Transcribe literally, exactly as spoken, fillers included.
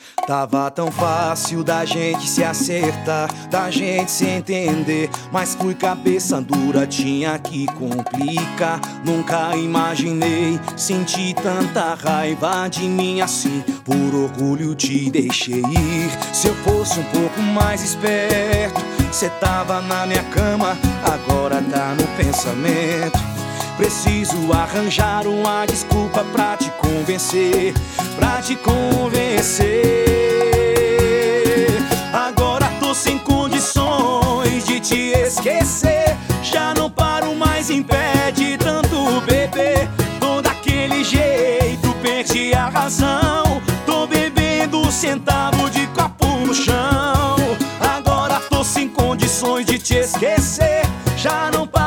Tava tão fácil da gente se acertar, da gente se entender, mas fui cabeça dura, tinha que complicar. Nunca imaginei sentir tanta raiva de mim assim. Por orgulho te deixei ir. Se eu fosse um pouco mais esperto, cê tava na minha cama, agora tá no pensamento. Preciso arranjar uma desculpa pra te convencer, pra te convencer. Agora tô sem condições de te esquecer. Já não paro mais em pé de tanto beber. Tô daquele jeito, perdi a razão. Tô bebendo centavo de copo no chão. Agora tô sem condições de te esquecer. Já não paro